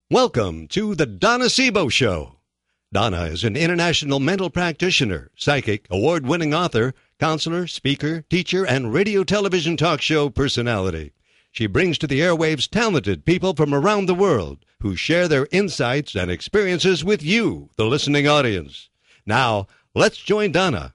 Welcome to the Donna Sebo Show. Donna is an international mental practitioner, psychic, award-winning author, counselor, speaker, teacher, and radio television talk show personality. She brings to the airwaves talented people from around the world who share their insights and experiences with you, the listening audience. Now, let's join Donna.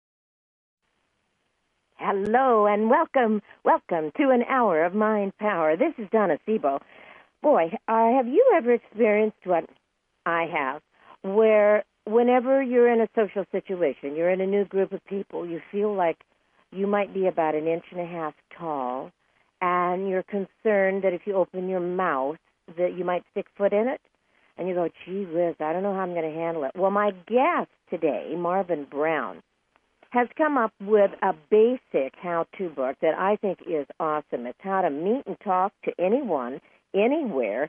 Hello and welcome to an hour of mind power. This is Donna Sebo. Boy, have you ever experienced what I have, where whenever you're in a social situation, you're in a new group of people, you feel like you might be about 1.5 inches tall, and you're concerned that if you open your mouth that you might stick foot in it, and you go, gee whiz, I don't know how I'm going to handle it. Well, my guest today, Marvin Brown, has come up with a basic how-to book that I think is awesome. It's how to meet and talk to anyone, anywhere,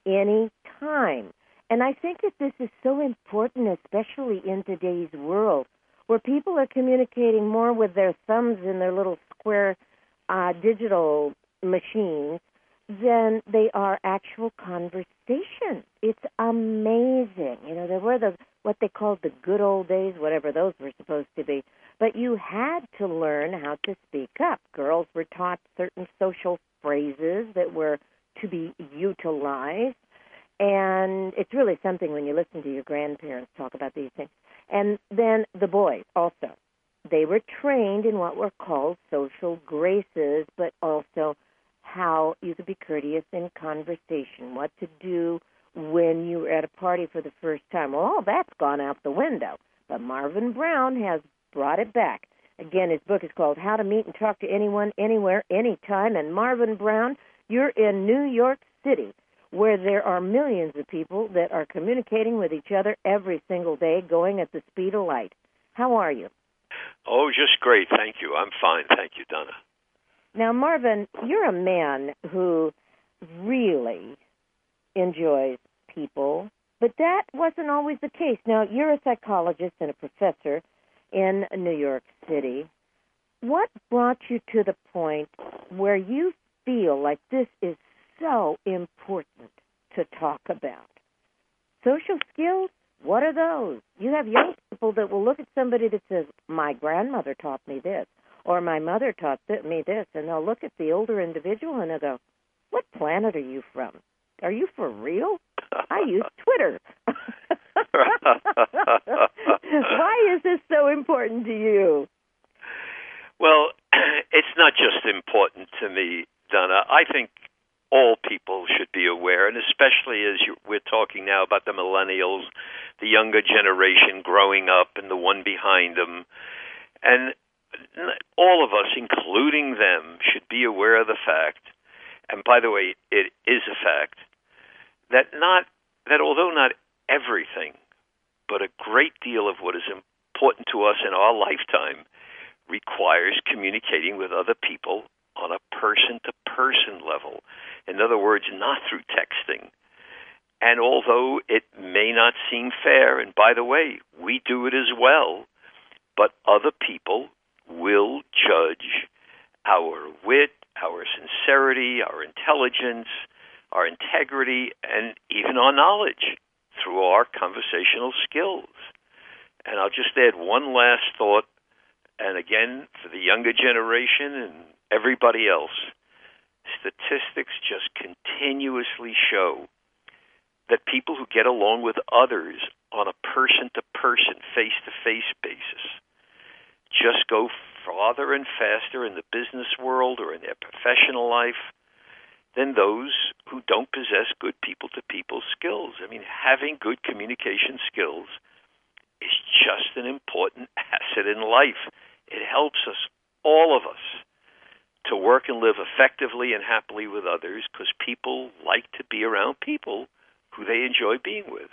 anytime. And I think that this is so important, especially in today's world, where people are communicating more with their thumbs in their little square digital machines than they are actual conversation. It's amazing. You know, there were what they called the good old days, whatever those were supposed to be. But you had to learn how to speak up. Girls were taught certain social phrases that were to be utilized. And it's really something when you listen to your grandparents talk about these things. And then the boys also. They were trained in what were called social graces, but also how you could be courteous in conversation, what to do when you were at a party for the first time. Well, all that's gone out the window. But Marvin Brown has brought it back. Again, his book is called How to Meet and Talk to Anyone, Anywhere, Anytime. And Marvin Brown, you're in New York City, where there are millions of people that are communicating with each other every single day, going at the speed of light. How are you? Oh, just great. Thank you. I'm fine. Thank you, Donna. Now, Marvin, you're a man who really enjoys people, but that wasn't always the case. Now, you're a psychologist and a professor in New York City. What brought you to the point where you feel like this is so important to talk about? Social skills, what are those? You have young people that will look at somebody that says, my grandmother taught me this, or my mother taught me this, and they'll look at the older individual and they'll go, what planet are you from? Are you for real? I use Twitter. Why is this so important to you? Well, it's not just important to me, Donna. I think all people should be aware, and especially as we're talking now about the millennials, the younger generation growing up and the one behind them. And all of us, including them, should be aware of the fact, and by the way, it is a fact, that although not everything, but a great deal of what is important to us in our lifetime requires communicating with other people on a person-to-person level. In other words, not through texting. And although it may not seem fair, and by the way, we do it as well, but other people will judge our wit, our sincerity, our intelligence, our integrity, and even our knowledge through our conversational skills. And I'll just add one last thought, and again, for the younger generation and everybody else, statistics just continuously show that people who get along with others on a person-to-person, face-to-face basis just go farther and faster in the business world or in their professional life than those who don't possess good people-to-people skills. I mean, having good communication skills is just an important asset in life. It helps us, all of us, to work and live effectively and happily with others because people like to be around people who they enjoy being with.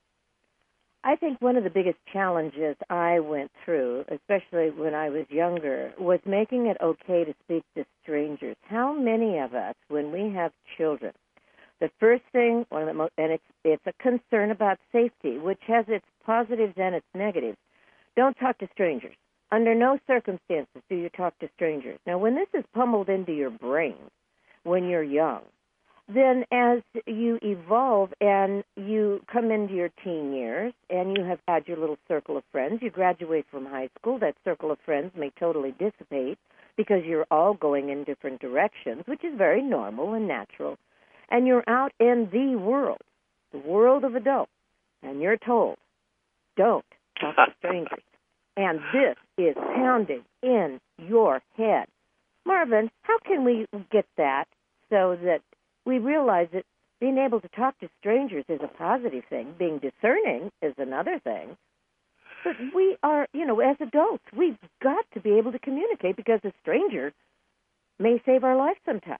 I think one of the biggest challenges I went through, especially when I was younger, was making it okay to speak to strangers. How many of us, when we have children, the first thing, and it's a concern about safety, which has its positives and its negatives, don't talk to strangers. Under no circumstances do you talk to strangers. Now, when this is pummeled into your brain when you're young, then as you evolve and you come into your teen years and you have had your little circle of friends, you graduate from high school, that circle of friends may totally dissipate because you're all going in different directions, which is very normal and natural. And you're out in the world of adults, and you're told, don't talk to strangers. And this is pounding in your head. Marvin, how can we get that so that we realize that being able to talk to strangers is a positive thing, being discerning is another thing, but we are, as adults, we've got to be able to communicate because a stranger may save our life sometime.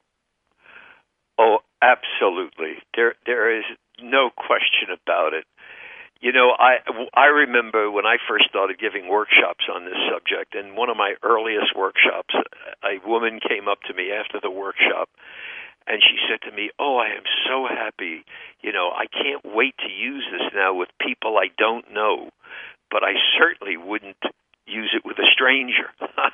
Oh, absolutely. There is no question about it. I remember when I first started giving workshops on this subject, and one of my earliest workshops, a woman came up to me after the workshop, and she said to me, "Oh, I am so happy. I can't wait to use this now with people I don't know, but I certainly wouldn't use it with a stranger."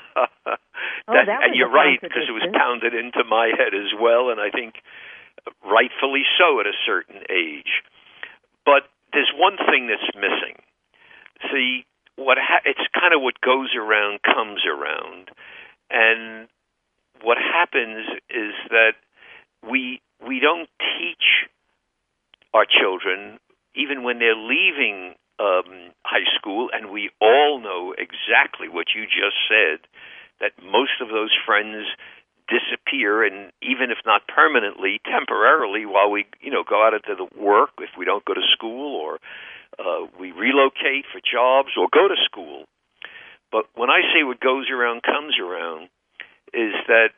And you're right, because it was pounded into my head as well, and I think rightfully so at a certain age. But there's one thing that's missing. See, it's kind of what goes around comes around, and what happens is that we don't teach our children, even when they're leaving high school, and we all know exactly what you just said, that most of those friends disappear, and even if not permanently, temporarily, while we go out into the work, if we don't go to school, or we relocate for jobs or go to school. But when I say what goes around comes around, is that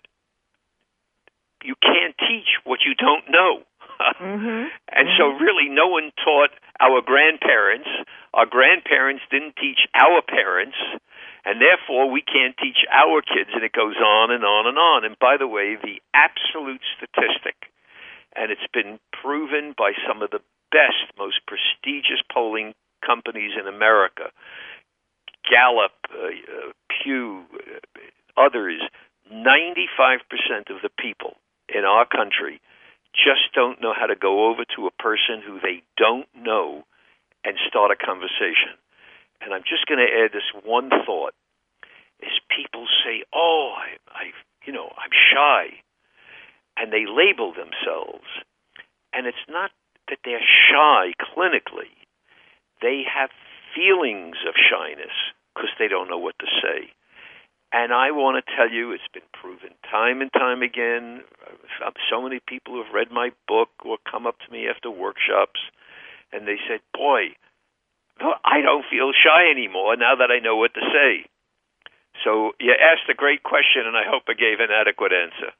you can't teach what you don't know. Mm-hmm. And so really no one taught our grandparents. Our grandparents didn't teach our parents, and therefore we can't teach our kids, and it goes on and on and on. And by the way, the absolute statistic, and it's been proven by some of the best, most prestigious polling companies in America, Gallup, Pew, others, 95% of the people in our country just don't know how to go over to a person who they don't know and start a conversation. And I'm just going to add this one thought, is people say, "Oh, I'm shy," and they label themselves. And it's not that they're shy clinically. They have feelings of shyness because they don't know what to say. And I want to tell you, it's been proven time and time again. So many people who have read my book or come up to me after workshops, and they said, "Boy, I don't feel shy anymore now that I know what to say." So you asked a great question, and I hope I gave an adequate answer.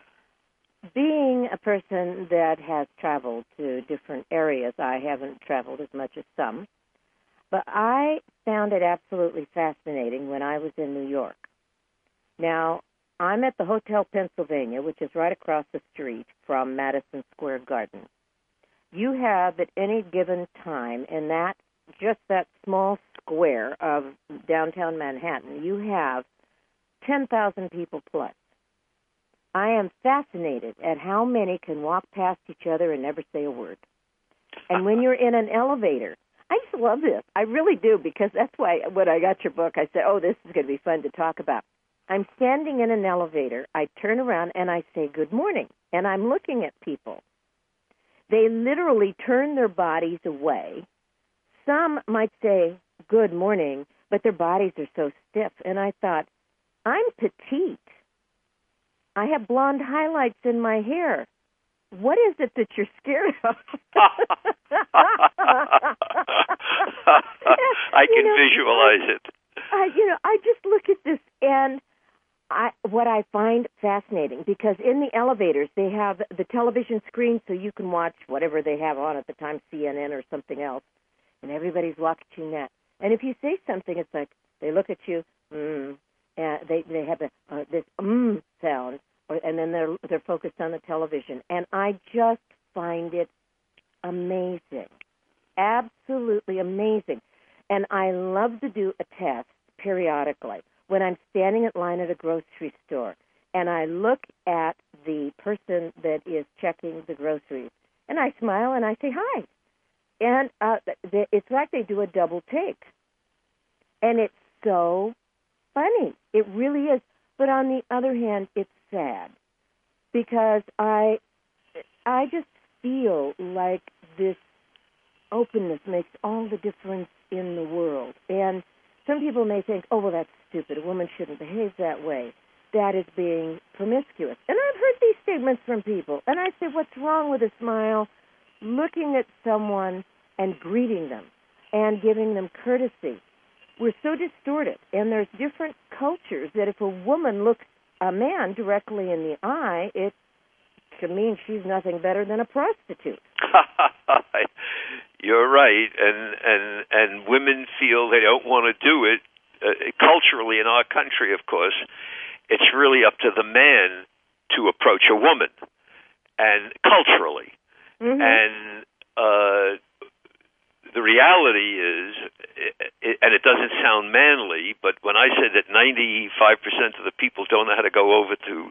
Being a person that has traveled to different areas, I haven't traveled as much as some, but I found it absolutely fascinating when I was in New York. Now, I'm at the Hotel Pennsylvania, which is right across the street from Madison Square Garden. You have at any given time in that small square of downtown Manhattan, you have 10,000 people plus. I am fascinated at how many can walk past each other and never say a word. And when you're in an elevator, I just love this. I really do, because that's why when I got your book, I said, "Oh, this is going to be fun to talk about." I'm standing in an elevator. I turn around and I say, "Good morning." And I'm looking at people. They literally turn their bodies away. Some might say, "Good morning," but their bodies are so stiff. And I thought, I'm petite. I have blonde highlights in my hair. What is it that you're scared of? I can visualize it. I just look at this, and what I find fascinating, because in the elevators, they have the television screen so you can watch whatever they have on at the time, CNN or something else, and everybody's watching that. And if you say something, it's like they look at you, and they have this sound, and then they're focused on the television. And I just find it amazing, absolutely amazing. And I love to do a test periodically when I'm standing in line at a grocery store, and I look at the person that is checking the groceries. And I smile and I say hi. And it's like they do a double take. And it's so funny. It really is. But on the other hand, it's sad. Because I just feel like this openness makes all the difference in the world. And some people may think, oh, well, that's stupid. A woman shouldn't behave that way. That is being promiscuous. And I've heard these statements from people. And I say, what's wrong with a smile, looking at someone and greeting them and giving them courtesy? We're so distorted. And there's different cultures that if a woman looks a man directly in the eye, it can mean she's nothing better than a prostitute. You're right, and women feel they don't want to do it. Culturally, in our country, of course, it's really up to the man to approach a woman, and culturally, and the reality is, and it doesn't sound manly, but when I said that 95% of the people don't know how to go over to,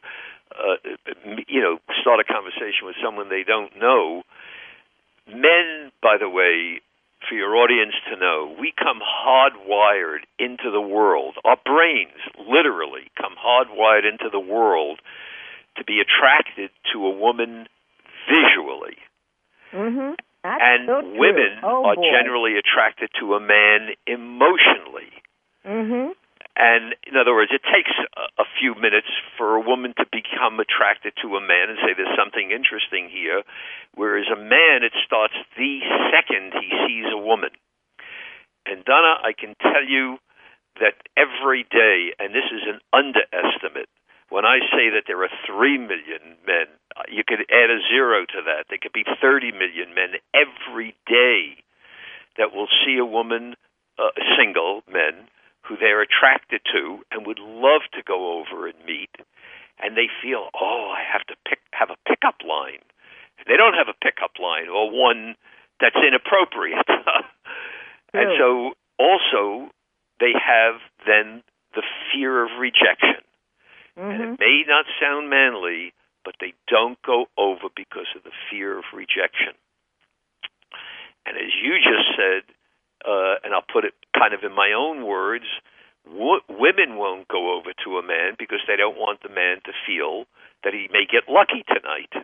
start a conversation with someone they don't know, men, by the way, for your audience to know, we come hardwired into the world. Our brains literally come hardwired into the world to be attracted to a woman visually. Mm-hmm. That's and so true. Women are boy. generally attracted to a man emotionally. Mm-hmm. And in other words, it takes a few minutes for a woman to become attracted to a man and say there's something interesting here, whereas a man, it starts the second he sees a woman. And Donna, I can tell you that every day, and this is an underestimate, when I say that there are 3 million men, you could add a zero to that. There could be 30 million men every day that will see a woman, single men, who they're attracted to and would love to go over and meet, and they feel, I have to have a pickup line. They don't have a pickup line or one that's inappropriate. And so also they have then the fear of rejection. Mm-hmm. And it may not sound manly, but they don't go over because of the fear of rejection. And as you just said, and I'll put it kind of in my own words, women won't go over to a man because they don't want the man to feel that he may get lucky tonight.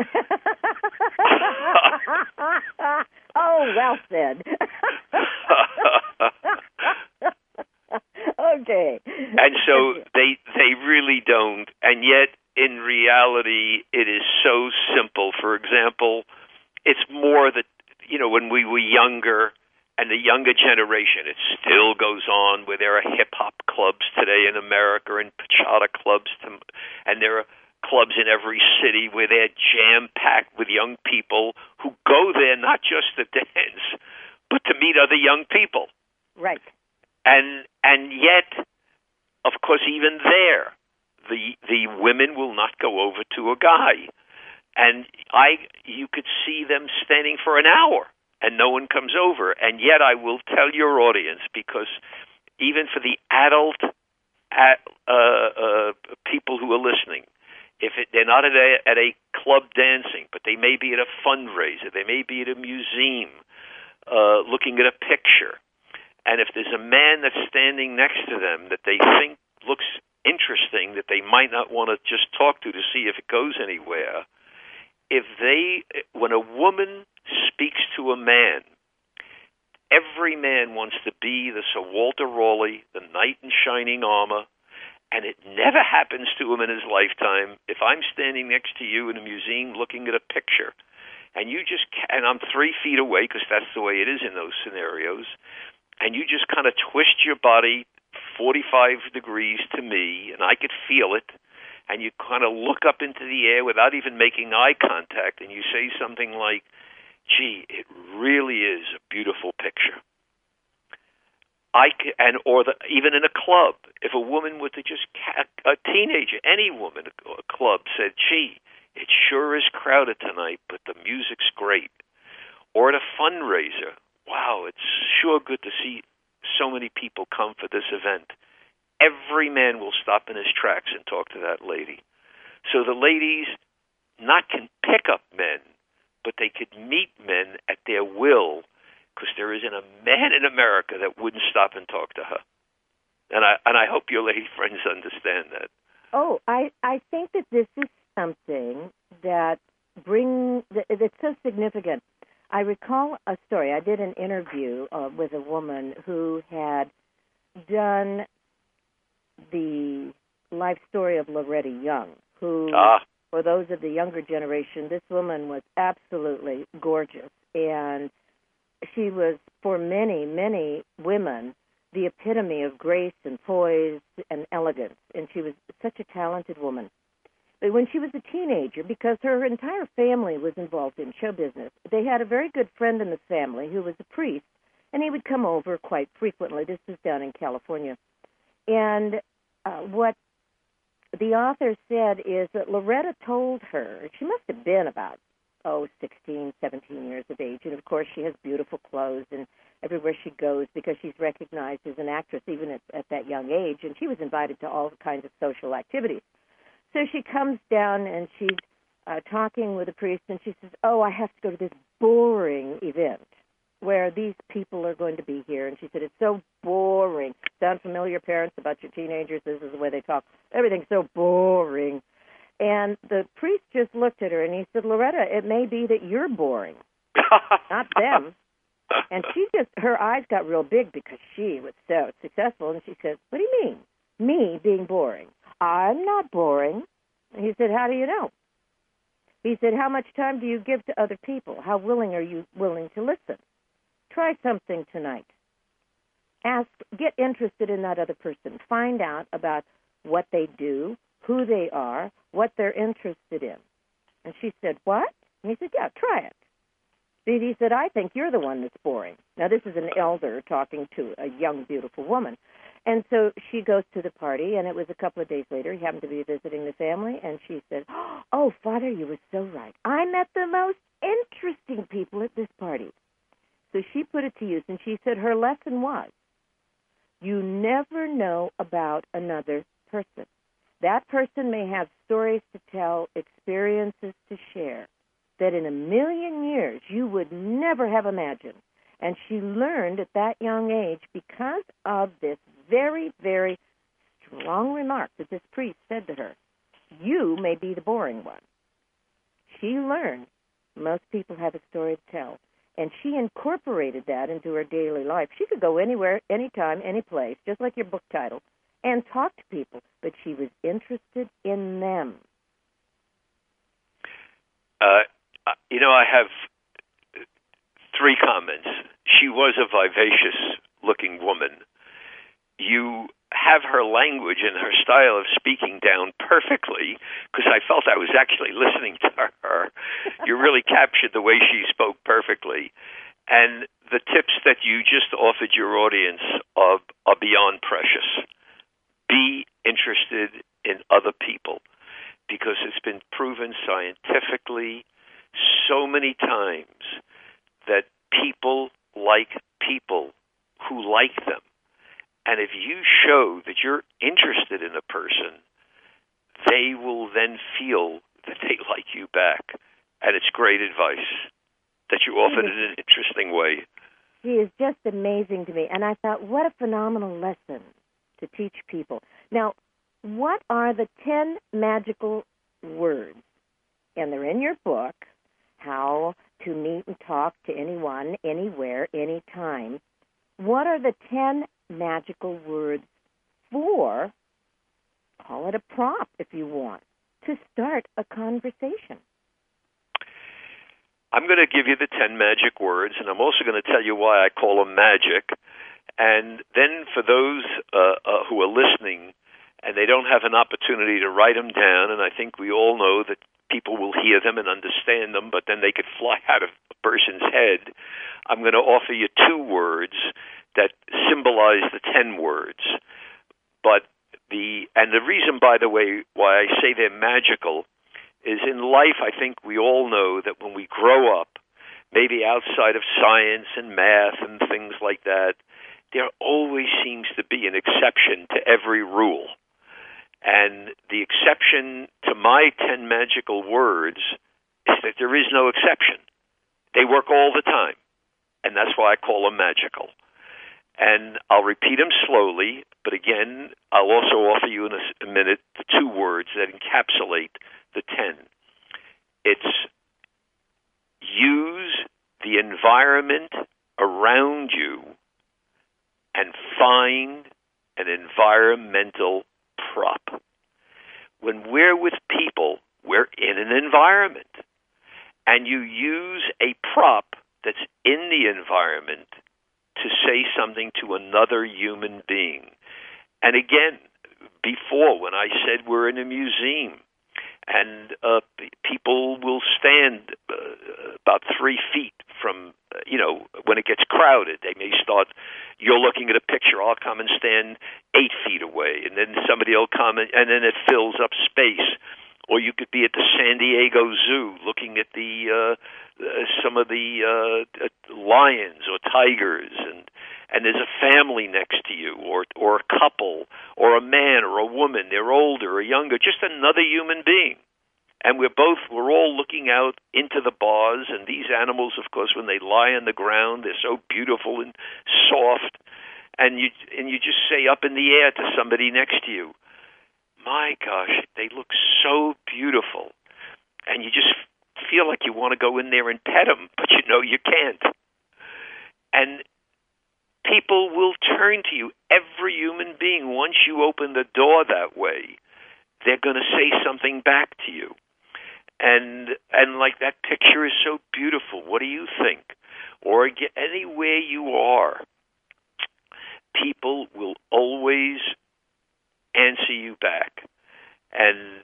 Oh, well said. Okay. And so they really don't, and yet in reality it is so simple. For example, it's more that, when we were younger, and the younger generation, it still goes on where there are hip-hop clubs today in America and bachata clubs, and there are clubs in every city where they're jam-packed with young people who go there not just to dance, but to meet other young people. Right. And yet, of course, even there, the women will not go over to a guy. And you could see them standing for an hour, and no one comes over. And yet I will tell your audience, because even for the adult people who are listening, if they're not at a club dancing, but they may be at a fundraiser, they may be at a museum looking at a picture, and if there's a man that's standing next to them that they think looks interesting, that they might not want to just talk to see if it goes anywhere, when a woman speaks to a man, every man wants to be the Sir Walter Raleigh, the knight in shining armor, and it never happens to him in his lifetime. If I'm standing next to you in a museum looking at a picture, and I'm 3 feet away, because that's the way it is in those scenarios, and you just kind of twist your body 45 degrees to me, and I could feel it, and you kind of look up into the air without even making eye contact, and you say something like, gee, it really is a beautiful picture. Even in a club, if a woman were to a teenager, any woman, a club said, gee, it sure is crowded tonight, but the music's great. Or at a fundraiser, wow, it's sure good to see so many people come for this event. Every man will stop in his tracks and talk to that lady. So the ladies not can pick up men, but they could meet men at their will, because there isn't a man in America that wouldn't stop and talk to her. And I hope your lady friends understand that. Oh, I think that this is something that's so significant. I recall a story. I did an interview with a woman who had done the life story of Loretta Young, who, for those of the younger generation, this woman was absolutely gorgeous. And she was, for many, many women, the epitome of grace and poise and elegance. And she was such a talented woman. But when she was a teenager, because her entire family was involved in show business, they had a very good friend in the family who was a priest, and he would come over quite frequently. This was down in California. And what the author said is that Loretta told her, she must have been about, 16, 17 years of age, and of course she has beautiful clothes and everywhere she goes, because she's recognized as an actress even at that young age, and she was invited to all kinds of social activities. So she comes down and she's talking with the priest, and she says, I have to go to this boring event where these people are going to be here. And she said, it's so boring. Sound familiar, parents, about your teenagers? This is the way they talk. Everything's so boring. And the priest just looked at her, and he said, Loretta, it may be that you're boring, not them. And her eyes got real big because she was so successful. And she said, what do you mean, me being boring? I'm not boring. And he said, how do you know? He said, how much time do you give to other people? How willing are you willing to listen? Try something tonight. Get interested in that other person. Find out about what they do, who they are, what they're interested in. And she said, what? And he said, yeah, try it. He said, I think you're the one that's boring. Now, this is an elder talking to a young, beautiful woman. And so she goes to the party, and it was a couple of days later. He happened to be visiting the family, and she said, oh, Father, you were so right. I met the most interesting people at this party. So she put it to use, and she said her lesson was, you never know about another person. That person may have stories to tell, experiences to share, that in a million years you would never have imagined. And she learned at that young age, because of this very, very strong remark that this priest said to her, you may be the boring one. She learned most people have a story to tell. And she incorporated that into her daily life. She could go anywhere, anytime, any place, just like your book title, and talk to people, but she was interested in them. I have 3 comments. She was a vivacious-looking woman. You have her language and her style of speaking down perfectly, because I felt I was actually listening to her. You really captured the way she spoke perfectly. And the tips that you just offered your audience are beyond precious. Be interested in other people, because it's been proven scientifically so many times that people like people who like them. And if you show that you're interested in a person, they will then feel that they like you back. And it's great advice that you offered in an interesting way. She is just amazing to me. And I thought, what a phenomenal lesson to teach people. Now, what are the 10 magical words? And they're in your book, How to Meet and Talk to Anyone, Anywhere, Anytime. What are the 10 magical words for, call it a prompt if you want, to start a conversation? I'm going to give you the 10 magic words, and I'm also going to tell you why I call them magic. And then for those who are listening and they don't have an opportunity to write them down, and I think we all know that people will hear them and understand them, but then they could fly out of a person's head, I'm going to offer you 2 words that symbolize the 10 words. But the reason, by the way, why I say they're magical is in life, I think we all know that when we grow up, maybe outside of science and math and things like that, there always seems to be an exception to every rule. And the exception to my 10 magical words is that there is no exception. They work all the time, and that's why I call them magical. And I'll repeat them slowly, but again, I'll also offer you in a minute the 2 words that encapsulate the 10. It's use the environment around you and find an environmental prop. When we're with people, we're in an environment, and you use a prop that's in the environment to say something to another human being. And again, before, when I said we're in a museum, and people will stand about 3 feet from, when it gets crowded, they may start, you're looking at a picture, I'll come and stand 8 feet away, and then somebody will come, and then it fills up space. Or you could be at the San Diego Zoo looking at the some of the lions or tigers, and there's a family next to you, or a couple, or a man or a woman, they're older or younger, just another human being. And we're all looking out into the bars, and these animals, of course, when they lie on the ground, they're so beautiful and soft, and you just say up in the air to somebody next to you, my gosh, they look so beautiful. And you just feel like you want to go in there and pet them, but you know you can't. And people will turn to you. Every human being, once you open the door that way, they're going to say something back to you. And like, that picture is so beautiful. What do you think? Or anywhere you are, people will always answer you back, and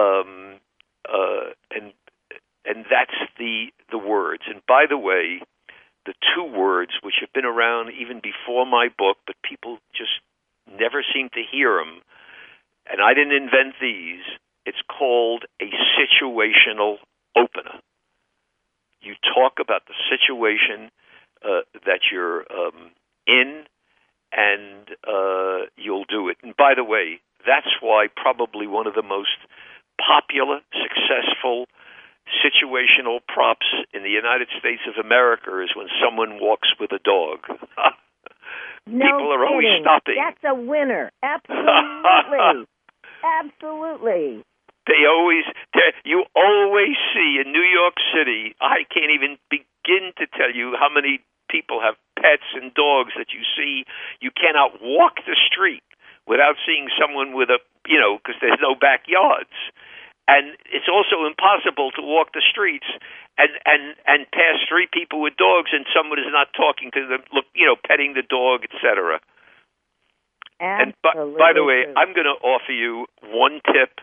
that's the words. And by the way, the 2 words which have been around even before my book, but people just never seem to hear them, and I didn't invent these. It's called a situational opener. You talk about the situation that you're in, and you'll do it. And by the way, that's why probably one of the most popular, successful situational props in the United States of America is when someone walks with a dog. No People are kidding. always stopping. That's a winner. Absolutely. Absolutely. You always see in New York City, I can't even begin to tell you how many people have pets and dogs that you see. You cannot walk the street without seeing someone with because there's no backyards. And it's also impossible to walk the streets and pass 3 people with dogs and someone is not talking to them, petting the dog, etc. And by the way, I'm going to offer you one tip.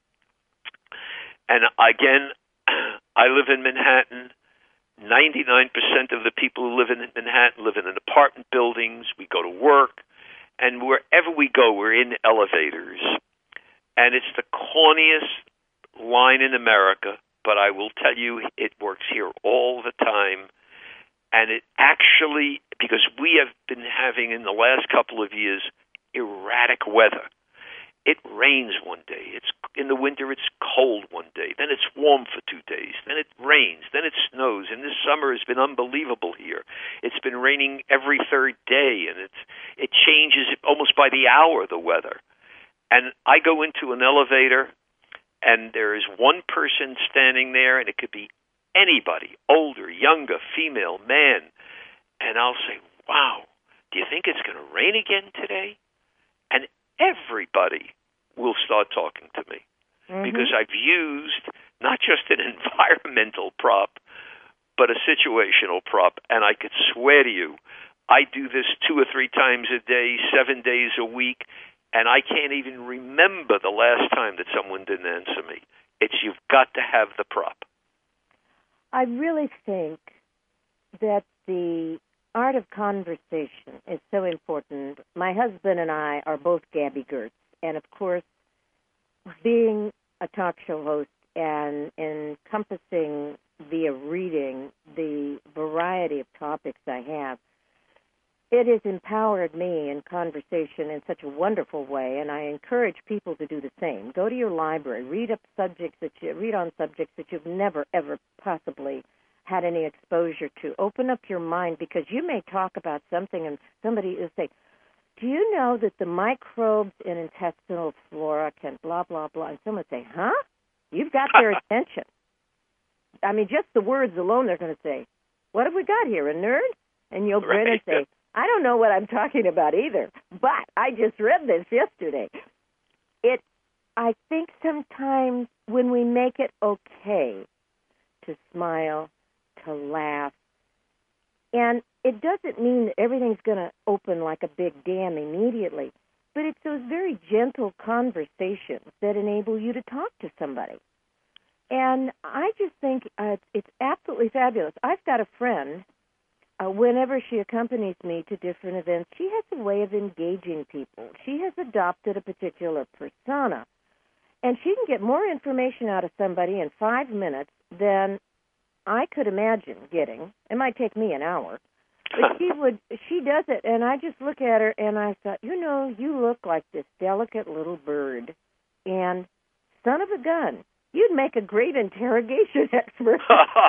And again, I live in Manhattan. 99% of the people who live in Manhattan live in apartment buildings. We go to work, and wherever we go, we're in elevators. And it's the corniest line in America, but I will tell you it works here all the time. And it actually, because we have been having in the last couple of years erratic weather. It rains one day. In the winter, it's cold one day. Then it's warm for 2 days. Then it rains. Then it snows. And this summer has been unbelievable here. It's been raining every 3rd day, and it changes almost by the hour, the weather. And I go into an elevator, and there is one person standing there, and it could be anybody, older, younger, female, man. And I'll say, wow, do you think it's going to rain again today? And everybody will start talking to me because I've used not just an environmental prop, but a situational prop. And I could swear to you, I do this 2 or 3 times a day, 7 days a week, and I can't even remember the last time that someone didn't answer me. You've got to have the prop. I really think that the art of conversation is so important. My husband and I are both Gabby Gertz, and of course, being a talk show host and encompassing via reading the variety of topics I have, It has empowered me in conversation in such a wonderful way, and I encourage people to do the same. Go to your library, read on subjects that you've never ever possibly had any exposure to. Open up your mind, because you may talk about something and somebody will say, "Do you know that the microbes in intestinal flora can blah blah blah?" And someone say, "Huh?" You've got their attention. I mean, just the words alone, they're going to say, "What have we got here, a nerd?" And you'll grin and say, "I don't know what I'm talking about either, but I just read this yesterday." I think sometimes when we make it okay to smile, to laugh, and it doesn't mean that everything's going to open like a big dam immediately, but it's those very gentle conversations that enable you to talk to somebody. And I just think it's absolutely fabulous. I've got a friend. Whenever she accompanies me to different events, she has a way of engaging people. She has adopted a particular persona, and she can get more information out of somebody in 5 minutes than I could imagine getting. It might take me an hour, but she does it, and I just look at her, and I thought, you look like this delicate little bird, and son of a gun, you'd make a great interrogation expert.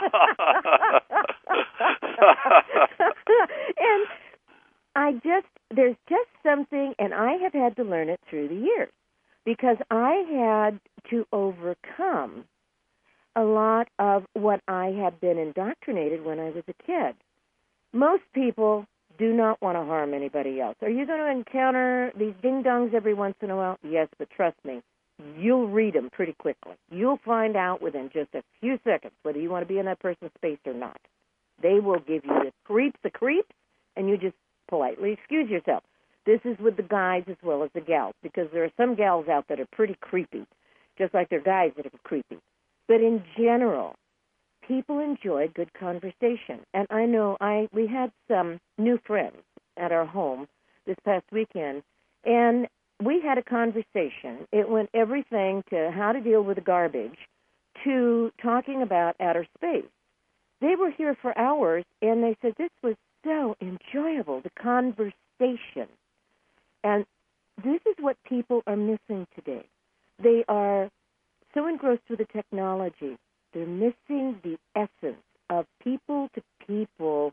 And there's just something, and I have had to learn it through the years, because I had to overcome a lot of what I had been indoctrinated when I was a kid. Most people do not want to harm anybody else. Are you going to encounter these ding-dongs every once in a while? Yes, but trust me, you'll read them pretty quickly. You'll find out within just a few seconds whether you want to be in that person's space or not. They will give you the creeps, and you just politely excuse yourself. This is with the guys as well as the gals, because there are some gals out that are pretty creepy, just like there are guys that are creepy. But in general, people enjoy good conversation. And I know we had some new friends at our home this past weekend, and we had a conversation. It went everything to how to deal with the garbage to talking about outer space. They were here for hours, and they said this was so enjoyable, the conversation. And this is what people are missing today. They are so engrossed with the technology, they're missing the essence of people-to-people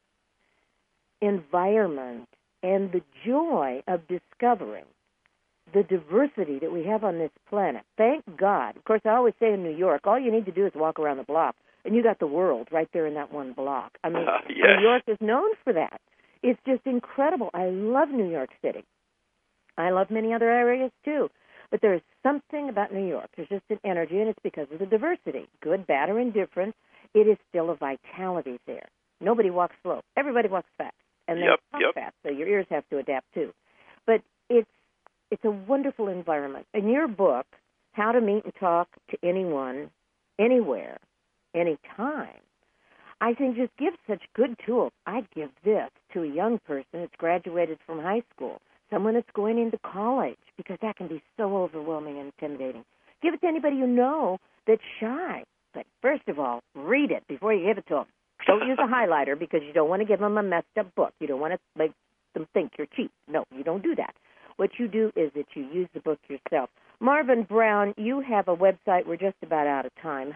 environment and the joy of discovering the diversity that we have on this planet. Thank God. Of course, I always say in New York, all you need to do is walk around the block, and you got the world right there in that one block. I mean, yes. New York is known for that. It's just incredible. I love New York City. I love many other areas, too. But there is something about New York. There's just an energy, and it's because of the diversity. Good, bad, or indifferent, it is still a vitality there. Nobody walks slow. Everybody walks fast. And they talk fast, so your ears have to adapt, too. But it's a wonderful environment. In your book, How to Meet and Talk to Anyone, Anywhere, Anytime, I think just gives such good tools. I'd give this to a young person that's graduated from high school, someone that's going into college, because that can be so overwhelming and intimidating. Give it to anybody you know that's shy. But first of all, read it before you give it to them. Don't use a highlighter, because you don't want to give them a messed up book. You don't want to make them think you're cheap. No, you don't do that. What you do is that you use the book yourself. Marvin Brown, you have a website. We're just about out of time.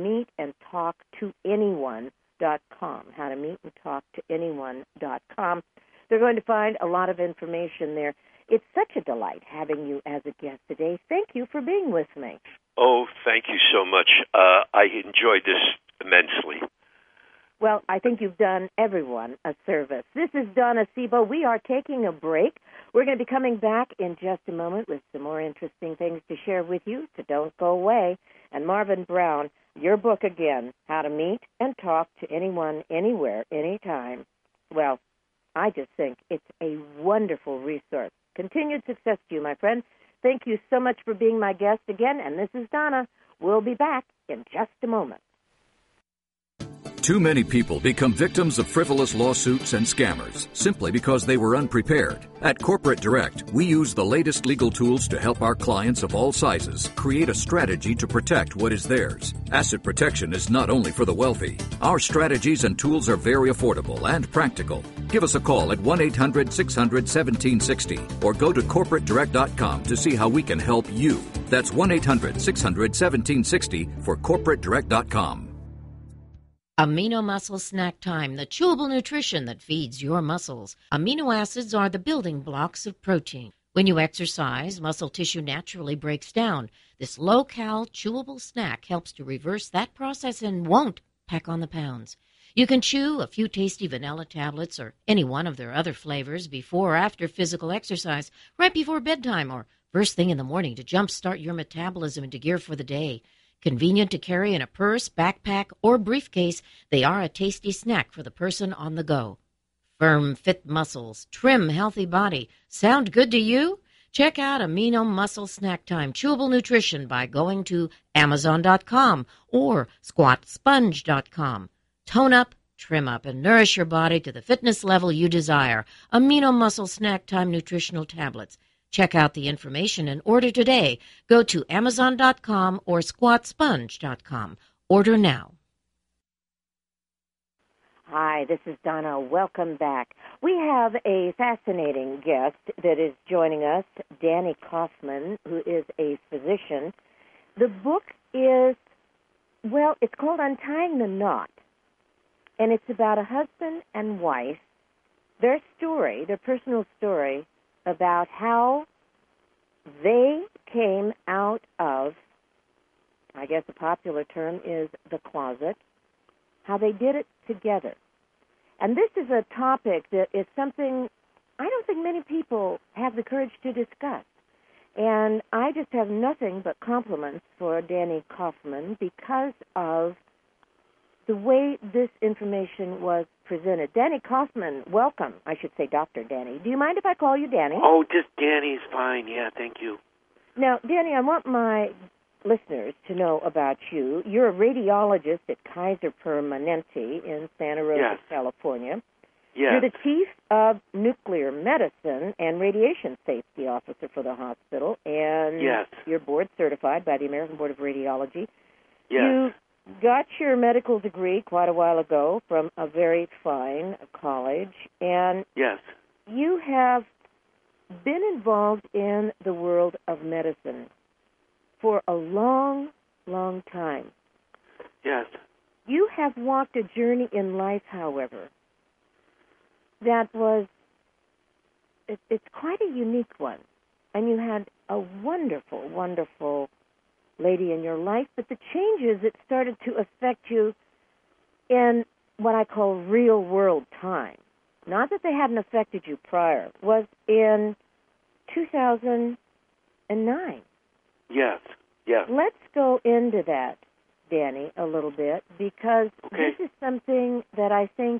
HowToMeetAndTalkToAnyone.com. HowToMeetAndTalkToAnyone.com. They're going to find a lot of information there. It's such a delight having you as a guest today. Thank you for being with me. Oh, thank you so much. I enjoyed this immensely. Well, I think you've done everyone a service. This is Donna Sebo. We are taking a break. We're going to be coming back in just a moment with some more interesting things to share with you, so don't go away. And Marvin Brown, your book again, How to Meet and Talk to Anyone, Anywhere, Anytime. Well, I just think it's a wonderful resource. Continued success to you, my friend. Thank you so much for being my guest again, and this is Donna. We'll be back in just a moment. Too many people become victims of frivolous lawsuits and scammers simply because they were unprepared. At Corporate Direct, we use the latest legal tools to help our clients of all sizes create a strategy to protect what is theirs. Asset protection is not only for the wealthy. Our strategies and tools are very affordable and practical. Give us a call at 1-800-600-1760 or go to corporatedirect.com to see how we can help you. That's 1-800-600-1760 for corporatedirect.com. Amino Muscle Snack Time, the chewable nutrition that feeds your muscles. Amino acids are the building blocks of protein. When you exercise, muscle tissue naturally breaks down. This low-cal, chewable snack helps to reverse that process and won't pack on the pounds. You can chew a few tasty vanilla tablets or any one of their other flavors before or after physical exercise, right before bedtime or first thing in the morning to jumpstart your metabolism into gear for the day. Convenient to carry in a purse, backpack, or briefcase, they are a tasty snack for the person on the go. Firm, fit muscles, trim, healthy body. Sound good to you? Check out Amino Muscle Snack Time Chewable Nutrition by going to Amazon.com or SquatSponge.com. Tone up, trim up, and nourish your body to the fitness level you desire. Amino Muscle Snack Time Nutritional Tablets. Check out the information and order today. Go to Amazon.com or SquatSponge.com. Order now. Hi, this is Donna. Welcome back. We have a fascinating guest that is joining us, Danny Kaufman, who is a physician. The book is, well, it's called Untying the Knot, and it's about a husband and wife, their story, their personal story, about how they came out of, I guess the popular term is the closet, how they did it together. And this is a topic that is something I don't think many people have the courage to discuss. And I just have nothing but compliments for Danny Kaufman because of the way this information was presented. Danny Kaufman, welcome. I should say Dr. Danny. Do you mind if I call you Danny? Oh, just Danny's fine. Yeah, thank you. Now, Danny, I want my listeners to know about you. You're a radiologist at Kaiser Permanente in Santa Rosa, Yes. California. Yes. You're the chief of nuclear medicine and radiation safety officer for the hospital, and Yes. you're board certified by the American Board of Radiology. Yes. You got your medical degree quite a while ago from a very fine college, and Yes. you have been involved in the world of medicine for a long, long time. Yes. You have walked a journey in life, however, that was, it's quite a unique one. And you had a wonderful, wonderful lady in your life, but the changes that started to affect you in what I call real world time, not that they hadn't affected you prior, was in 2009. Yes. Yes. Let's go into that, Danny, a little bit, because Okay. this is something that I think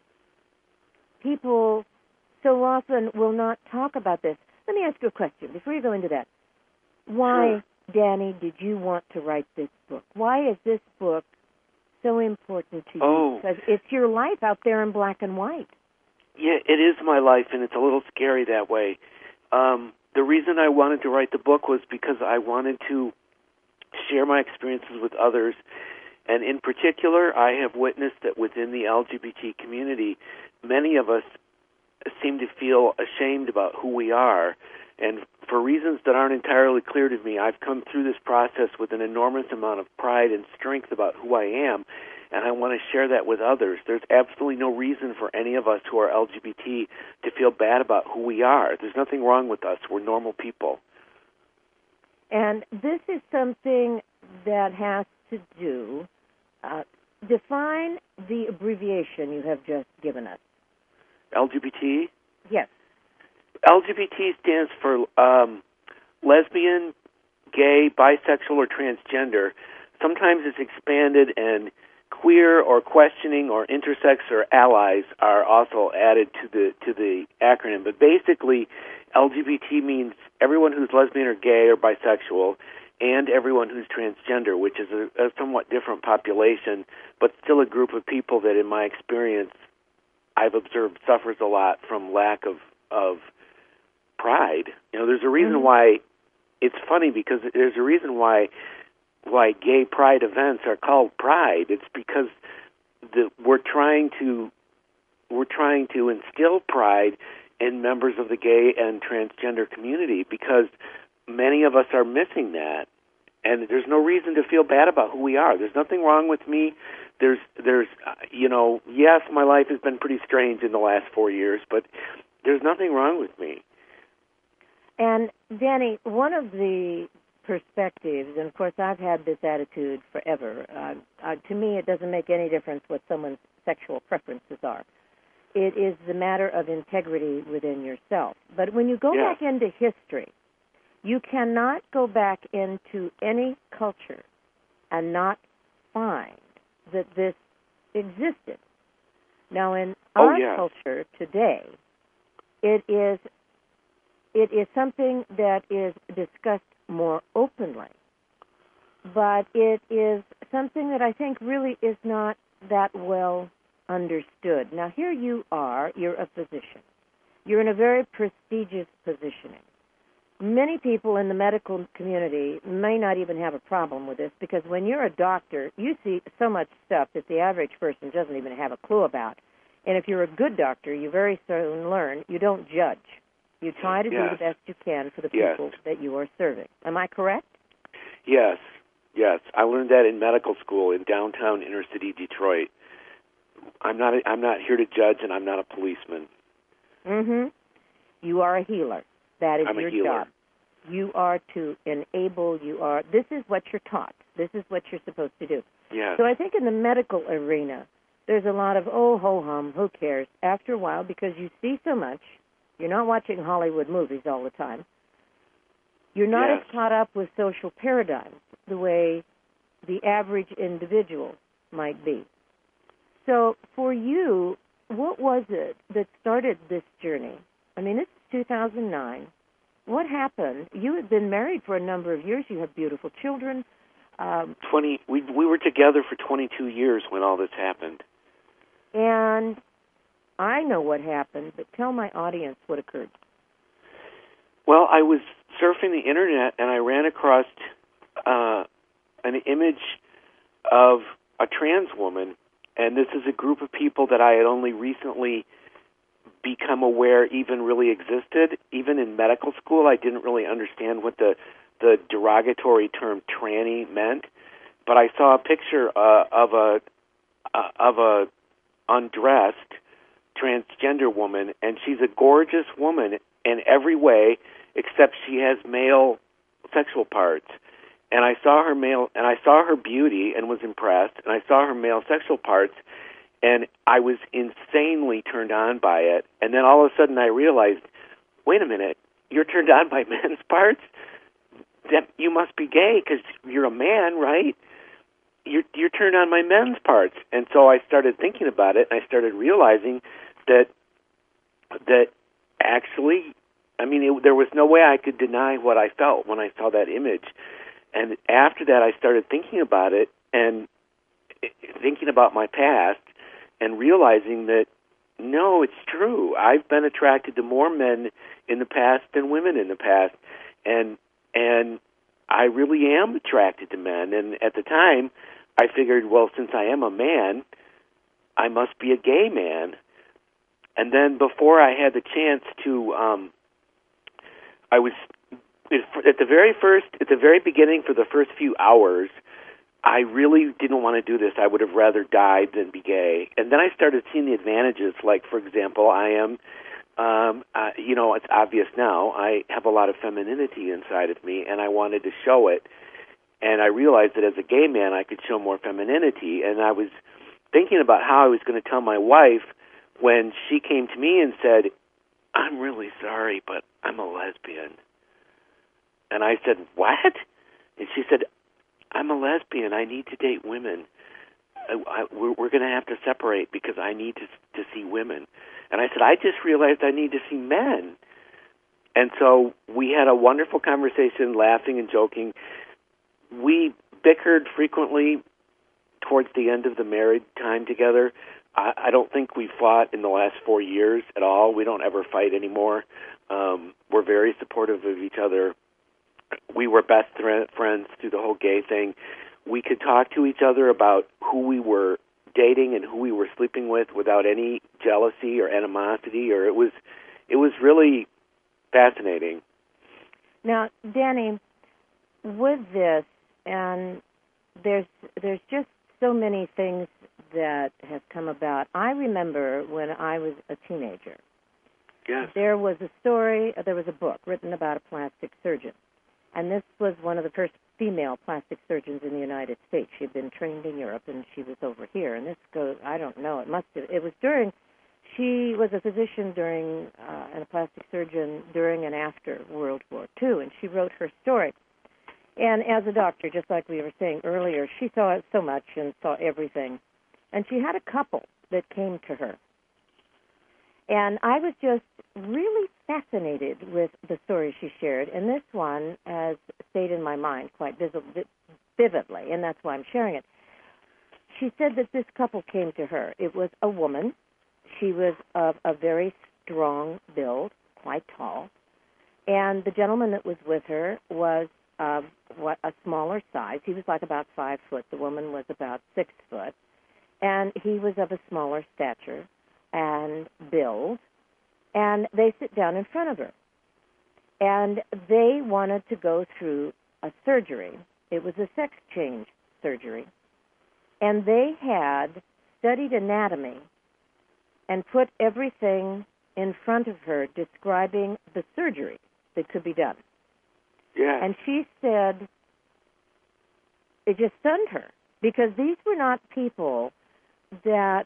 people so often will not talk about this. Let me ask you a question before you go into that. Why, Sure. Danny, did you want to write this book? Why is this book so important to you? Oh. Because it's your life out there in black and white. Yeah, it is my life, and it's a little scary that way. The reason I wanted to write the book was because I wanted to share my experiences with others, and in particular, I have witnessed that within the LGBT community, many of us seem to feel ashamed about who we are, and for reasons that aren't entirely clear to me, I've come through this process with an enormous amount of pride and strength about who I am, and I want to share that with others. There's absolutely no reason for any of us who are LGBT to feel bad about who we are. There's nothing wrong with us. We're normal people. And this is something that has to do, define the abbreviation you have just given us. LGBT? Yes. LGBT stands for lesbian, gay, bisexual, or transgender. Sometimes it's expanded, and queer or questioning or intersex or allies are also added to the acronym. But basically, LGBT means everyone who's lesbian or gay or bisexual, and everyone who's transgender, which is a somewhat different population, but still a group of people that, in my experience, I've observed suffers a lot from lack of pride. There's a reason why. It's funny because there's a reason why gay pride events are called pride. It's because we're trying to instill pride in members of the gay and transgender community, because many of us are missing that. And there's no reason to feel bad about who we are. There's nothing wrong with me. There's yes, my life has been pretty strange in the last 4 years, but there's nothing wrong with me. And, Danny, one of the perspectives, and of course I've had this attitude forever, to me it doesn't make any difference what someone's sexual preferences are. It is the matter of integrity within yourself. But when you go back into history, you cannot go back into any culture and not find that this existed. Now, in our culture today, it is something that is discussed more openly, but it is something that I think really is not that well understood. Now, here you are, you're a physician. You're in a very prestigious positioning. Many people in the medical community may not even have a problem with this, because when you're a doctor, you see so much stuff that the average person doesn't even have a clue about. And if you're a good doctor, you very soon learn you don't judge. You try to do the best you can for the people that you are serving. Am I correct? Yes. I learned that in medical school in downtown inner city Detroit. I'm not here to judge, and I'm not a policeman. Mm-hmm. You are a healer. That is your healer. job. You are to enable. This is what you're taught. This is what you're supposed to do. Yes. So I think in the medical arena, there's a lot of, ho-hum, who cares, after a while, because you see so much. You're not watching Hollywood movies all the time. You're not as caught up with social paradigms the way the average individual might be. So for you, what was it that started this journey? I mean, this is 2009. What happened? You had been married for a number of years. You have beautiful children. 20. We were together for 22 years when all this happened. And I know what happened, but tell my audience what occurred. Well, I was surfing the internet, and I ran across an image of a trans woman, and this is a group of people that I had only recently become aware even really existed. Even in medical school, I didn't really understand what the derogatory term tranny meant, but I saw a picture of a undressed transgender woman, and she's a gorgeous woman in every way except she has male sexual parts. And I saw her beauty and was impressed, and I saw her male sexual parts, and I was insanely turned on by it. And then all of a sudden I realized, wait a minute, you're turned on by men's parts? That you must be gay because you're a man, right? You're turned on by men's parts. And so I started thinking about it, and I started realizing that actually, I mean, there was no way I could deny what I felt when I saw that image. And after that, I started thinking about it and thinking about my past and realizing that, no, it's true. I've been attracted to more men in the past than women in the past. And I really am attracted to men. And at the time, I figured, well, since I am a man, I must be a gay man. And then before I had the chance to, I was at the very beginning, for the first few hours, I really didn't want to do this. I would have rather died than be gay. And then I started seeing the advantages. Like, for example, I am, it's obvious now, I have a lot of femininity inside of me, and I wanted to show it. And I realized that as a gay man, I could show more femininity. And I was thinking about how I was going to tell my wife when she came to me and said, I'm really sorry, but I'm a lesbian. And I said, what? And she said, I'm a lesbian. I need to date women. We're going to have to separate because I need to see women. And I said, I just realized I need to see men. And so we had a wonderful conversation, laughing and joking. We bickered frequently towards the end of the married time together. I don't think we fought in the last 4 years at all. We don't ever fight anymore. We're very supportive of each other. We were best friends through the whole gay thing. We could talk to each other about who we were dating and who we were sleeping with without any jealousy or animosity, or it was really fascinating. Now, Danny, with this, and there's just so many things that have come about. I remember when I was a teenager. Yes. There was a book written about a plastic surgeon. And this was one of the first female plastic surgeons in the United States. She had been trained in Europe, and she was over here. And this goes, I don't know, she was a physician and a plastic surgeon during and after World War II, and she wrote her story. And as a doctor, just like we were saying earlier, she saw so much and saw everything. And she had a couple that came to her. And I was just really fascinated with the story she shared. And this one has stayed in my mind quite vividly, and that's why I'm sharing it. She said that this couple came to her. It was a woman. She was of a very strong build, quite tall. And the gentleman that was with her was of a smaller size. He was like about 5 foot. The woman was about 6 foot. And he was of a smaller stature and build, and they sit down in front of her. And they wanted to go through a surgery. It was a sex change surgery. And they had studied anatomy and put everything in front of her describing the surgery that could be done. Yeah. And she said it just stunned her, because these were not people that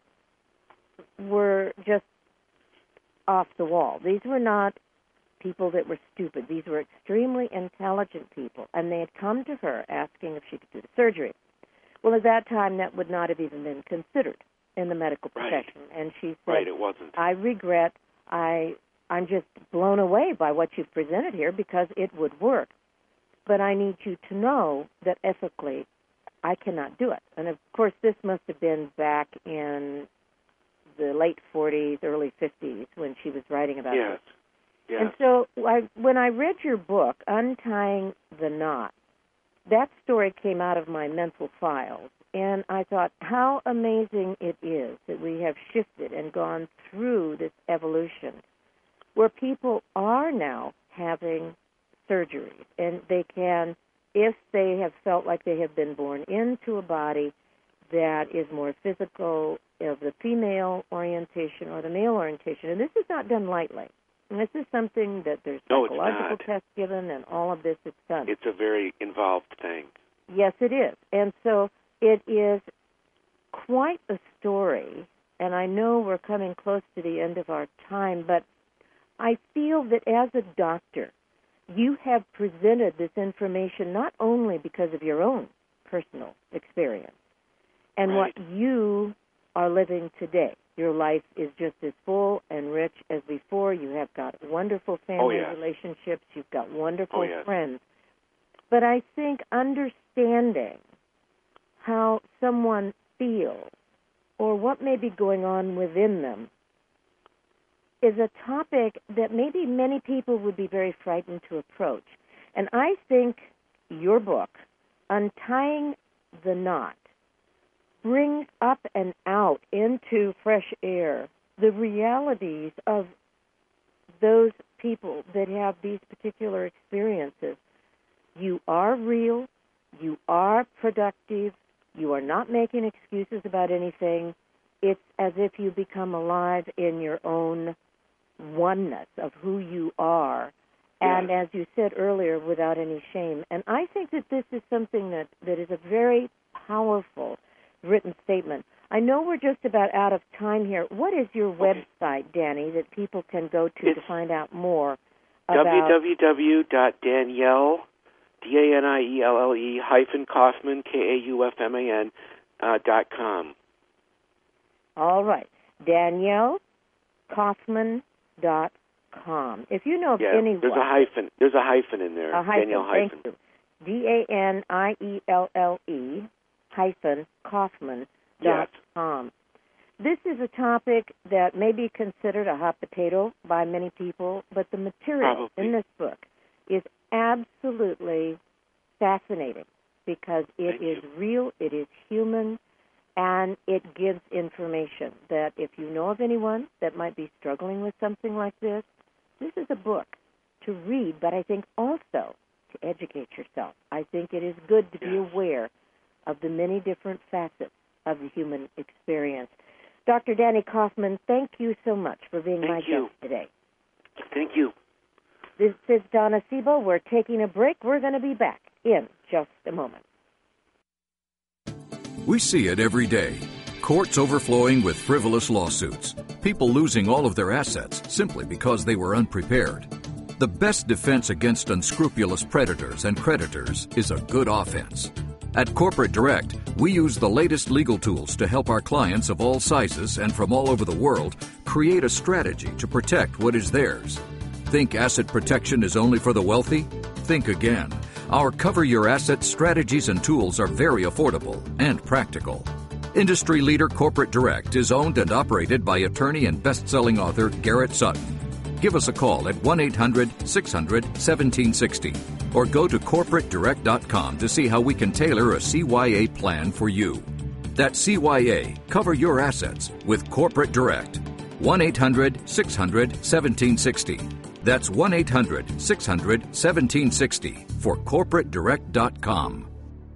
were just off the wall. These were not people that were stupid. These were extremely intelligent people, and they had come to her asking if she could do the surgery. Well, at that time, that would not have even been considered in the medical profession. Right. And she said, right, it wasn't. I regret, I'm just blown away by what you've presented here, because it would work. But I need you to know that ethically, I cannot do it. And, of course, this must have been back in the late 40s, early 50s, when she was writing about yes. this. Yes. And so when I read your book, Untying the Knot, that story came out of my mental files. And I thought, how amazing it is that we have shifted and gone through this evolution where people are now having surgeries. And they can, if they have felt like they have been born into a body that is more physical, of the female orientation or the male orientation. And this is not done lightly. And this is something that there's psychological tests given, and all of this is done. It's a very involved thing. Yes, it is. And so it is quite a story, and I know we're coming close to the end of our time, but I feel that as a doctor, you have presented this information not only because of your own personal experience and right. what you are living today. Your life is just as full and rich as before. You have got wonderful family relationships. You've got wonderful friends. But I think understanding how someone feels or what may be going on within them is a topic that maybe many people would be very frightened to approach. And I think your book, Untying the Knot, brings up and out into fresh air the realities of those people that have these particular experiences. You are real. You are productive. You are not making excuses about anything. It's as if you become alive in your own oneness of who you are. And as you said earlier, without any shame. And I think that this is something that is a very powerful written statement. I know we're just about out of time here. What is your website, Danny, that people can go to find out more about? www.Danielle, DANIELLE -Kaufman, KAUFMAN .com. All right. DanielleKaufman.com. If you know of any there's a hyphen in there. A hyphen. Danielle hyphen. Thank you. DANIELLE-Kaufman.com. This is a topic that may be considered a hot potato by many people, but the material in this book is absolutely fascinating because it is real, it is human, and it gives information that if you know of anyone that might be struggling with something like this is a book to read, but I think also to educate yourself. I think it is good to be aware of the many different facets of the human experience. Dr. Danny Kaufman, thank you so much for being my guest today. Thank you. This is Donna Sebo. We're taking a break. We're going to be back in just a moment. We see it every day. Courts overflowing with frivolous lawsuits. People losing all of their assets simply because they were unprepared. The best defense against unscrupulous predators and creditors is a good offense. At Corporate Direct, we use the latest legal tools to help our clients of all sizes and from all over the world create a strategy to protect what is theirs. Think asset protection is only for the wealthy? Think again. Our Cover Your Assets strategies and tools are very affordable and practical. Industry leader Corporate Direct is owned and operated by attorney and best-selling author Garrett Sutton. Give us a call at 1-800-600-1760 or go to corporatedirect.com to see how we can tailor a CYA plan for you. That's CYA, Cover Your Assets, with Corporate Direct. 1-800-600-1760. That's 1-800-600-1760 for corporatedirect.com.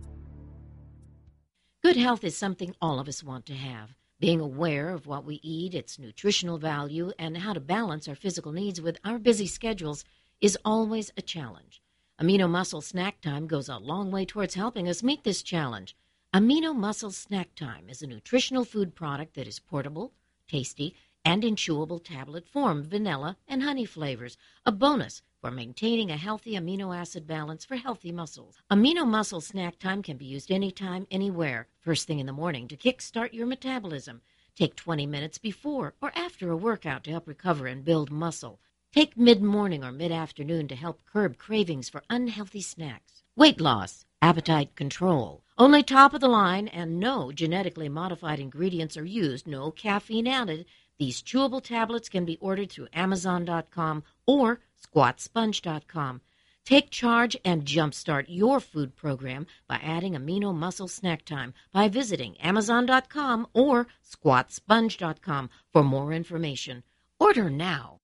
Good health is something all of us want to have. Being aware of what we eat, its nutritional value, and how to balance our physical needs with our busy schedules is always a challenge. Amino Muscle Snack Time goes a long way towards helping us meet this challenge. Amino Muscle Snack Time is a nutritional food product that is portable, tasty, and in chewable tablet form, vanilla and honey flavors, a bonus for maintaining a healthy amino acid balance for healthy muscles. Amino Muscle Snack Time can be used anytime, anywhere, first thing in the morning to kickstart your metabolism. Take 20 minutes before or after a workout to help recover and build muscle. Take mid-morning or mid-afternoon to help curb cravings for unhealthy snacks. Weight loss, appetite control. Only top-of-the-line and no genetically modified ingredients are used, no caffeine added. These chewable tablets can be ordered through Amazon.com or SquatSponge.com. Take charge and jumpstart your food program by adding Amino Muscle Snack Time by visiting Amazon.com or SquatSponge.com for more information. Order now.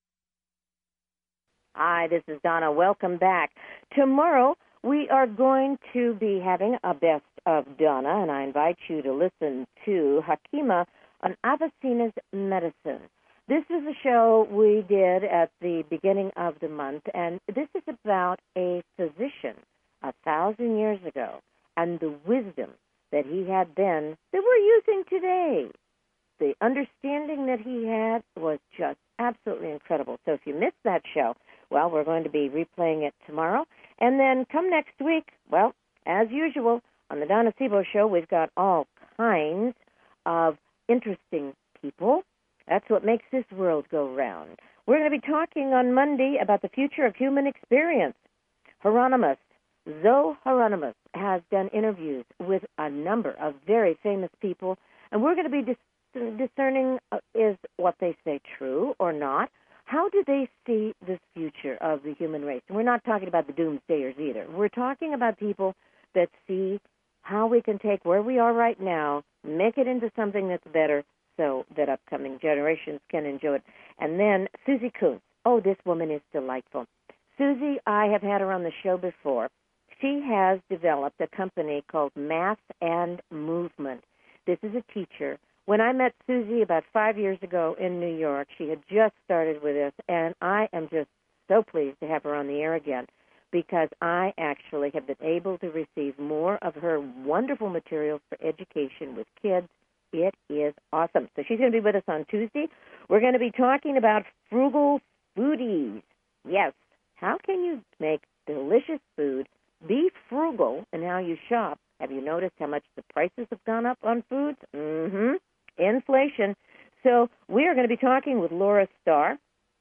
Hi, this is Donna. Welcome back. Tomorrow we are going to be having a Best of Donna, and I invite you to listen to Hakima on Avicenna's medicine. This is a show we did at the beginning of the month, and this is about a physician 1,000 years ago and the wisdom that he had then that we're using today. The understanding that he had was just absolutely incredible. So if you missed that show, well, we're going to be replaying it tomorrow. And then come next week, well, as usual, on the Donna Sebo Show, we've got all kinds of interesting people. That's what makes this world go round. We're going to be talking on Monday about the future of human experience. Hieronymus, Zoe Hieronymus, has done interviews with a number of very famous people, and we're going to be discerning is what they say true or not. How do they see this future of the human race? And we're not talking about the doomsdayers either. We're talking about people that see how we can take where we are right now, make it into something that's better so that upcoming generations can enjoy it. And then Susie Kuntz. Oh, this woman is delightful. Susie, I have had her on the show before. She has developed a company called Math and Movement. This is a teacher. When I met Susie about 5 years ago in New York, she had just started with us, and I am just so pleased to have her on the air again because I actually have been able to receive more of her wonderful materials for education with kids. It is awesome. So she's going to be with us on Tuesday. We're going to be talking about frugal foodies. Yes, how can you make delicious food, be frugal in how you shop? Have you noticed how much the prices have gone up on foods? Inflation. So we are going to be talking with Laura Starr,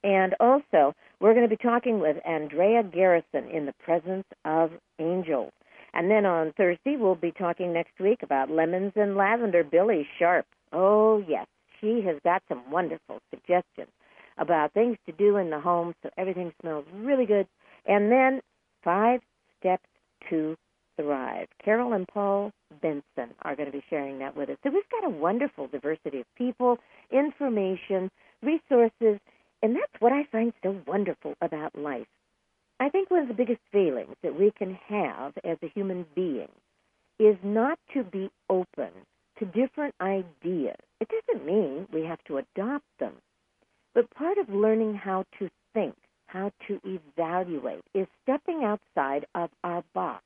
And also, we're going to be talking with Andrea Garrison in the presence of angels. And then on Thursday, we'll be talking next week about lemons and lavender. Billy Sharp. Oh, yes. She has got some wonderful suggestions about things to do in the home so everything smells really good. And then 5 Steps to Thrive. Carol and Paul Benson are going to be sharing that with us. So we've got a wonderful diversity of people, information, resources, and that's what I find so wonderful about life. I think one of the biggest failings that we can have as a human being is not to be open to different ideas. It doesn't mean we have to adopt them, but part of learning how to think, how to evaluate, is stepping outside of our box.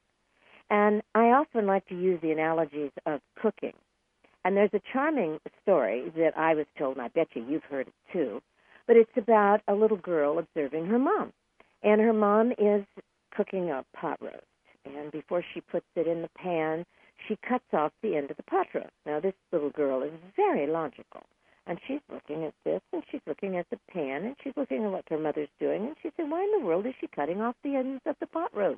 And I often like to use the analogies of cooking. And there's a charming story that I was told, and I bet you've heard it too, but it's about a little girl observing her mom. And her mom is cooking a pot roast. And before she puts it in the pan, she cuts off the end of the pot roast. Now, this little girl is very logical. And she's looking at this, and she's looking at the pan, and she's looking at what her mother's doing. And she said, why in the world is she cutting off the ends of the pot roast?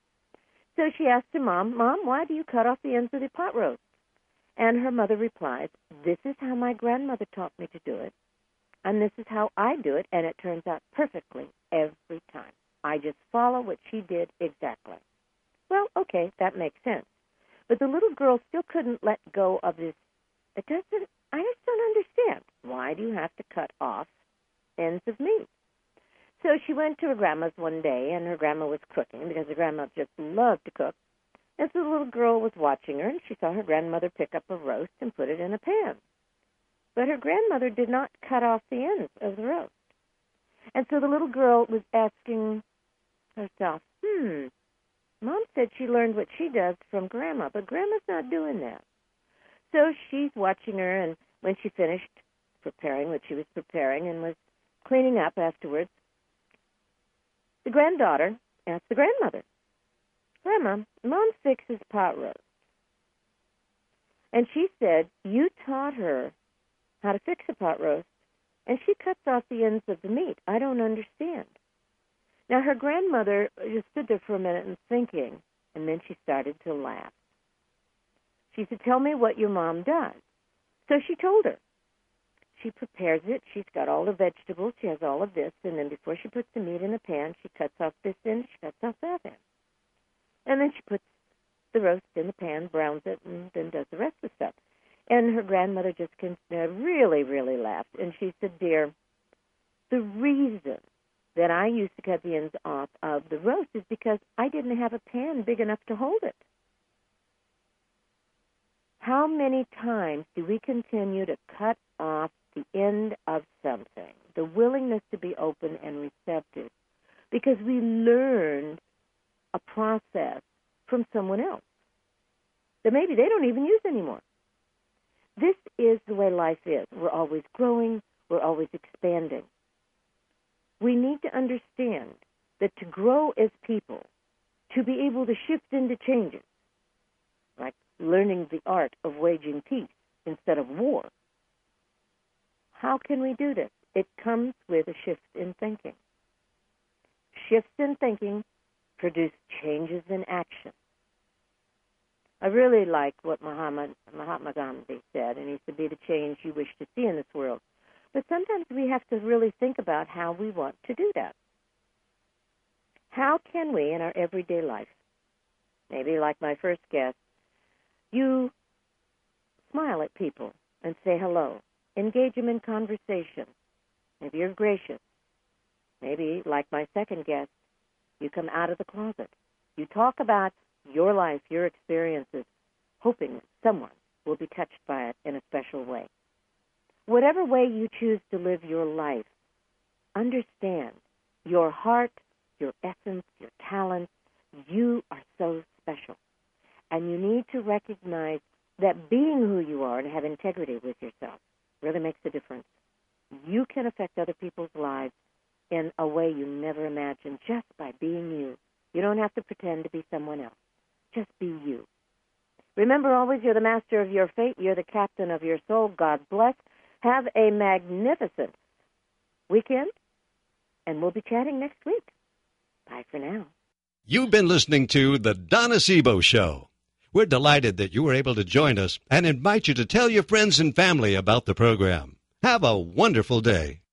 So she asked her mom, Mom, why do you cut off the ends of the pot roast? And her mother replies, this is how my grandmother taught me to do it. And this is how I do it, and it turns out perfectly every time. I just follow what she did exactly. Well, okay, that makes sense. But the little girl still couldn't let go of this. I just don't understand. Why do you have to cut off ends of meat? So she went to her grandma's one day, and her grandma was cooking because her grandma just loved to cook. And so the little girl was watching her, and she saw her grandmother pick up a roast and put it in a pan. But her grandmother did not cut off the ends of the roast. And so the little girl was asking herself, Mom said she learned what she does from Grandma, but Grandma's not doing that. So she's watching her, and when she finished preparing what she was preparing and was cleaning up afterwards, the granddaughter asked the grandmother, Grandma, Mom fixes pot roast. And she said, you taught her how to fix a pot roast, and she cuts off the ends of the meat. I don't understand. Now, her grandmother just stood there for a minute and thinking, and then she started to laugh. She said, tell me what your mom does. So she told her. She prepares it. She's got all the vegetables. She has all of this. And then before she puts the meat in a pan, she cuts off this end. She cuts off that end. And then she puts the roast in the pan, browns it, and then does the rest of the stuff. And her grandmother just really, really laughed. And she said, dear, the reason that I used to cut the ends off of the roast is because I didn't have a pan big enough to hold it. How many times do we continue to cut off the end of something, the willingness to be open and receptive, because we learned a process from someone else that maybe they don't even use anymore? This is the way life is. We're always growing. We're always expanding. We need to understand that to grow as people, to be able to shift into changes, like learning the art of waging peace instead of war, how can we do this? It comes with a shift in thinking. Shifts in thinking produce changes in action. I really like what Mahatma Gandhi said, and he said, be the change you wish to see in this world. But sometimes we have to really think about how we want to do that. How can we, in our everyday life, maybe like my first guest, you smile at people and say hello, engage them in conversation. Maybe you're gracious. Maybe, like my second guest, you come out of the closet. You talk about your life, your experiences, hoping that someone will be touched by it in a special way. Whatever way you choose to live your life, understand your heart, your essence, your talents, you are so special. And you need to recognize that being who you are and have integrity with yourself really makes a difference. You can affect other people's lives in a way you never imagined just by being you. You don't have to pretend to be someone else. Just be you. Remember always, you're the master of your fate. You're the captain of your soul. God bless. Have a magnificent weekend, and we'll be chatting next week. Bye for now. You've been listening to The Donna Sebo Show. We're delighted that you were able to join us and invite you to tell your friends and family about the program. Have a wonderful day.